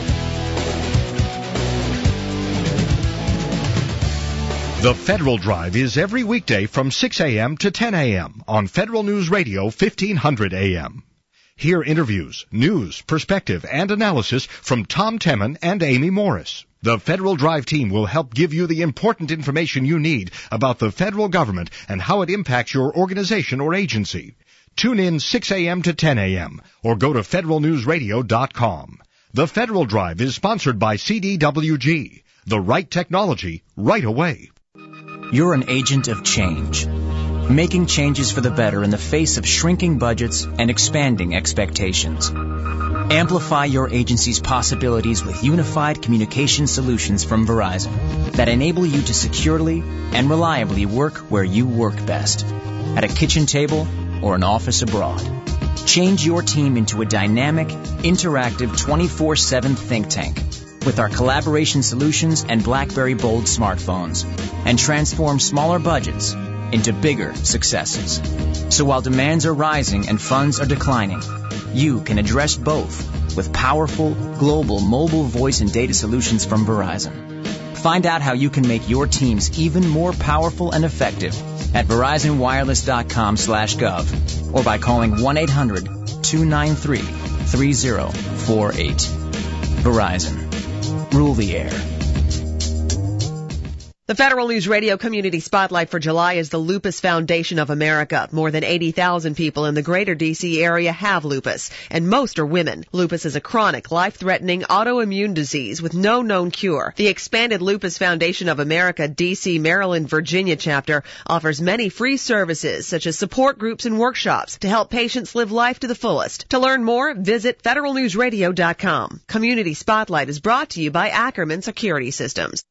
The Federal Drive is every weekday from six a.m. to ten a.m. on Federal News Radio fifteen hundred A M. Hear interviews, news, perspective, and analysis from Tom Temin and Amy Morris. The Federal Drive team will help give you the important information you need about the federal government and how it impacts your organization or agency. Tune in six a.m. to ten a.m. or go to federal news radio dot com. The Federal Drive is sponsored by C D W G. The right technology, right away. You're an agent of change, making changes for the better in the face of shrinking budgets and expanding expectations. Amplify your agency's possibilities with unified communication solutions from Verizon that enable you to securely and reliably work where you work best, at a kitchen table or an office abroad. Change your team into a dynamic, interactive twenty-four seven think tank with our collaboration solutions and BlackBerry Bold smartphones, and transform smaller budgets into bigger successes. So while demands are rising and funds are declining, you can address both with powerful, global mobile voice and data solutions from Verizon. Find out how you can make your teams even more powerful and effective at verizon wireless dot com slash gov or by calling one eight hundred two nine three three zero four eight. Verizon. Rule the air. The Federal News Radio Community Spotlight for July is the Lupus Foundation of America. More than eighty thousand people in the greater D C area have lupus, and most are women. Lupus is a chronic, life-threatening autoimmune disease with no known cure. The expanded Lupus Foundation of America D C, Maryland, Virginia chapter offers many free services such as support groups and workshops to help patients live life to the fullest. To learn more, visit federal news radio dot com. Community Spotlight is brought to you by Ackerman Security Systems.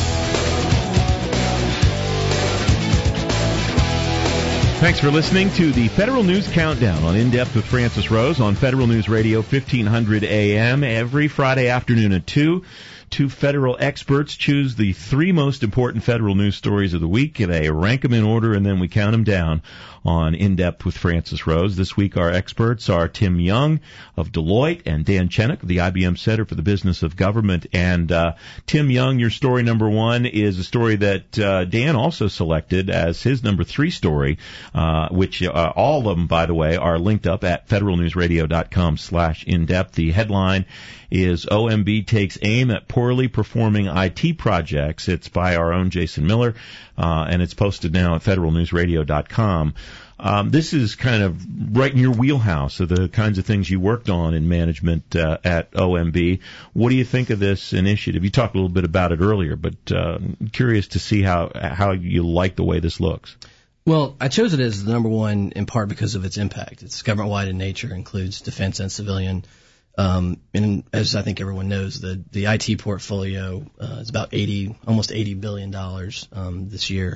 Thanks for listening to the Federal News Countdown on In Depth with Francis Rose on Federal News Radio fifteen hundred A M every Friday afternoon at two. Two federal experts choose the three most important federal news stories of the week. They rank them in order, and then we count them down on In Depth with Francis Rose. This week our experts are Tim Young of Deloitte and Dan Chenock of the I B M Center for the Business of Government. And uh, Tim Young, your story number one is a story that uh, Dan also selected as his number three story, uh, which uh, all of them, by the way, are linked up at federal news radio dot com slash in depth. The headline is O M B takes aim at poorly performing I T projects. It's by our own Jason Miller, uh, and it's posted now at federal news radio dot com. Um, this is kind of right in your wheelhouse of the kinds of things you worked on in management uh, at O M B. What do you think of this initiative? You talked a little bit about it earlier, but uh, I'm curious to see how how you like the way this looks. Well, I chose it as the number one in part because of its impact. It's government-wide in nature, includes defense and civilian. Um, and as I think everyone knows, the, the I T portfolio uh, is about eighty, almost eighty billion dollars um, this year.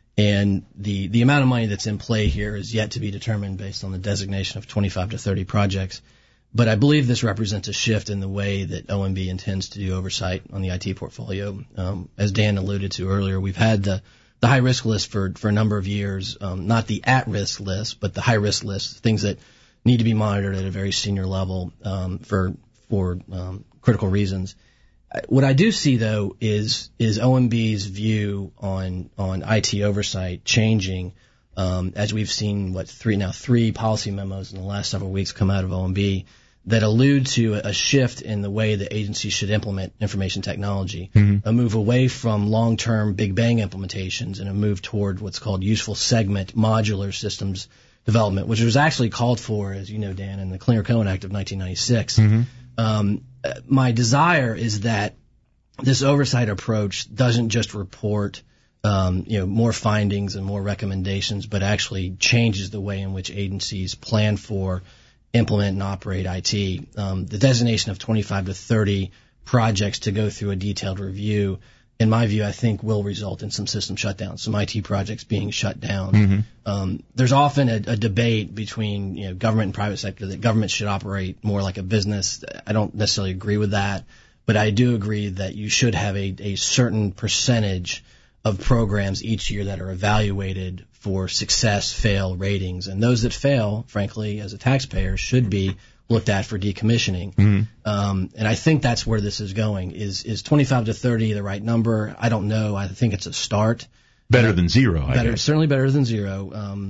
And the, the amount of money that's in play here is yet to be determined based on the designation of twenty-five to thirty projects. But I believe this represents a shift in the way that O M B intends to do oversight on the I T portfolio. Um, as Dan alluded to earlier, we've had the, the high-risk list for, for a number of years, um, not the at-risk list, but the high-risk list, things that need to be monitored at a very senior level um, for for um, critical reasons. What I do see, though, is is O M B's view on on I T oversight changing um, as we've seen what three now three policy memos in the last several weeks come out of O M B that allude to a shift in the way the agency should implement information technology, mm-hmm. a move away from long-term big bang implementations and a move toward what's called useful segment modular systems development, which was actually called for, as you know, Dan, in the Clinger-Cohen Act of nineteen ninety-six. Mm-hmm. Um, my desire is that this oversight approach doesn't just report, um, you know, more findings and more recommendations, but actually changes the way in which agencies plan for, implement, and operate I T. Um, the designation of twenty-five to thirty projects to go through a detailed review, in my view, I think will result in some system shutdowns, some I T projects being shut down. Mm-hmm. Um, there's often a, a debate between, you know, government and private sector that government should operate more like a business. I don't necessarily agree with that, but I do agree that you should have a, a certain percentage of programs each year that are evaluated for success, fail ratings. And those that fail, frankly, as a taxpayer, should be looked at for decommissioning. Mm-hmm. Um, and I think that's where this is going. Is is twenty-five to thirty the right number? I don't know. I think it's a start. Better uh, than zero, I better, guess. Certainly better than zero. Um,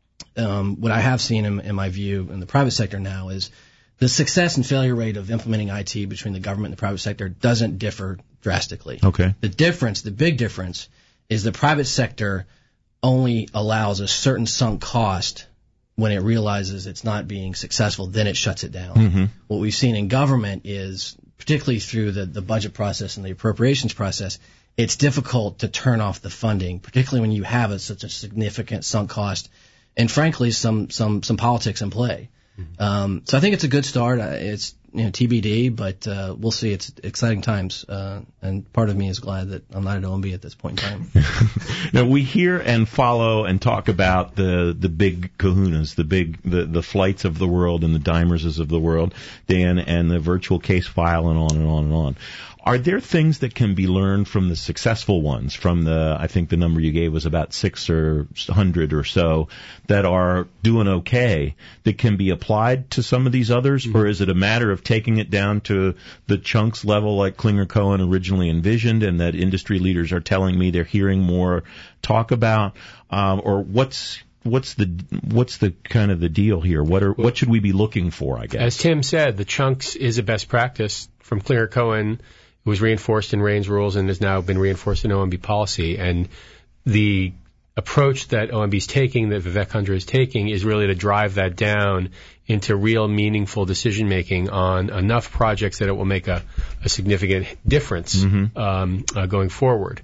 um, what I have seen in, in my view in the private sector now is the success and failure rate of implementing I T between the government and the private sector doesn't differ drastically. Okay. The difference, the big difference, is the private sector only allows a certain sunk cost when it realizes it's not being successful, then it shuts it down. Mm-hmm. What we've seen in government is, particularly through the, the budget process and the appropriations process, it's difficult to turn off the funding, particularly when you have a, such a significant sunk cost and, frankly, some some some politics in play. Mm-hmm. Um, so I think it's a good start. It's you know T B D, but uh, we'll see. It's exciting times, uh, and part of me is glad that I'm not at O M B at this point in time. Now we hear and follow and talk about the the big kahunas, the big the the flights of the world and the Dimerses of the world, Dan, and the virtual case file and on and on and on. Are there things that can be learned from the successful ones, from the, I think the number you gave was about six or hundred or so, that are doing okay, that can be applied to some of these others? Mm-hmm. Or is it a matter of taking it down to the chunks level like Clinger-Cohen originally envisioned and that industry leaders are telling me they're hearing more talk about? Um, or what's, what's the, what's the kind of the deal here? What are, what should we be looking for, I guess? As Tim said, the chunks is a best practice from Clinger-Cohen. It was reinforced in Rain's rules and has now been reinforced in O M B policy. And the approach that O M B is taking, that Vivek Kundra is taking, is really to drive that down into real meaningful decision making on enough projects that it will make a, a significant difference mm-hmm. um, uh, going forward.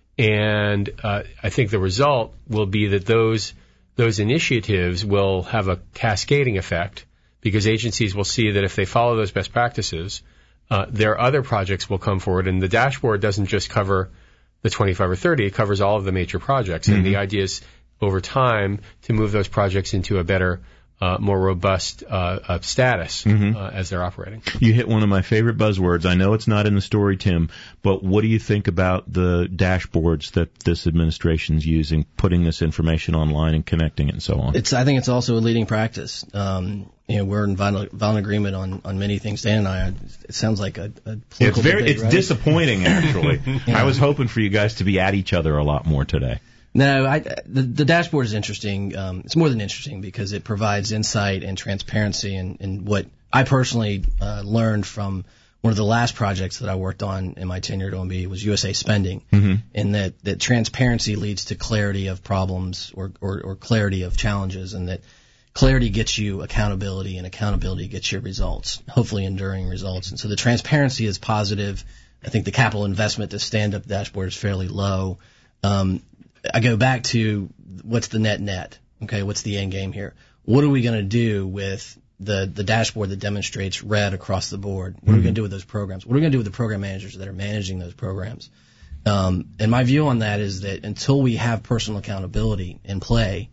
And uh, I think the result will be that those those initiatives will have a cascading effect, because agencies will see that if they follow those best practices, uh, their other projects will come forward. And the dashboard doesn't just cover the twenty-five or thirty, it covers all of the major projects. Mm-hmm. And the idea is over time to move those projects into a better, uh, more robust uh, uh, status mm-hmm. uh, as they're operating. You hit one of my favorite buzzwords. I know it's not in the story, Tim, but what do you think about the dashboards that this administration's using, putting this information online and connecting it and so on? It's, I think it's also a leading practice. Um, you know, we're in violent, violent agreement on, on many things. Dan and I, it sounds like a, a political It's very, debate, it's right? disappointing, actually. Yeah. I was hoping for you guys to be at each other a lot more today. No, I, the, the dashboard is interesting. Um, it's more than interesting because it provides insight and transparency. And, and what I personally uh, learned from one of the last projects that I worked on in my tenure at O M B was U S A spending, mm-hmm. and that, that transparency leads to clarity of problems or, or, or clarity of challenges, and that clarity gets you accountability, and accountability gets you results, hopefully enduring results. And so the transparency is positive. I think the capital investment to stand up the dashboard is fairly low. Um, I go back to what's the net net? Okay, what's the end game here? What are we going to do with the, the dashboard that demonstrates red across the board? What mm-hmm. are we going to do with those programs? What are we going to do with the program managers that are managing those programs? Um, and my view on that is that until we have personal accountability in play,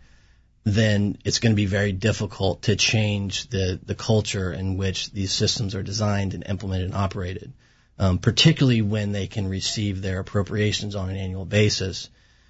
then it's going to be very difficult to change the, the culture in which these systems are designed and implemented and operated, um, particularly when they can receive their appropriations on an annual basis.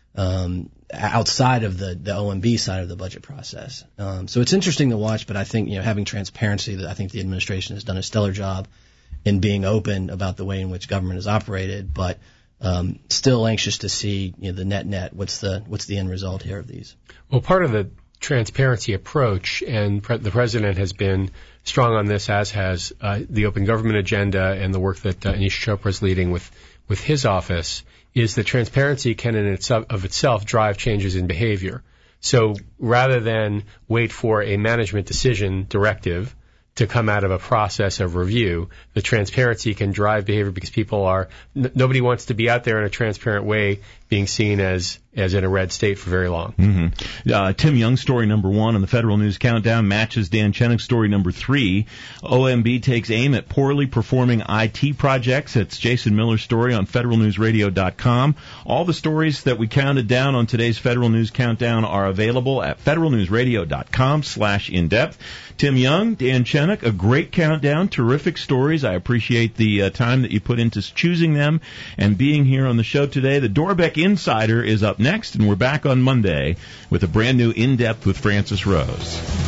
Um, outside of the, the O M B side of the budget process. Um, so it's interesting to watch, but I think, you know, having transparency, that I think the administration has done a stellar job in being open about the way in which government is operated, but, um, still anxious to see, you know, the net net. What's the, what's the end result here of these? Well, part of the transparency approach, and pre- the president has been strong on this, as has, uh, the open government agenda and the work that uh, Anish Chopra is leading with, with his office, is that transparency can in itself, of itself drive changes in behavior. So rather than wait for a management decision directive to come out of a process of review, the transparency can drive behavior, because people are, n- nobody wants to be out there in a transparent way being seen as, as in a red state for very long. Mm-hmm. Uh, Tim Young's story number one on the Federal News Countdown matches Dan Chennick's story number three. O M B takes aim at poorly performing I T projects. It's Jason Miller's story on federal news radio dot com. All the stories that we counted down on today's Federal News Countdown are available at federal news radio dot com slash in depth. Tim Young, Dan Chennick, a great countdown, terrific stories. I appreciate the uh, time that you put into choosing them and being here on the show today. The Dorbeck Insider is up next, and we're back on Monday with a brand new In Depth with Francis Rose.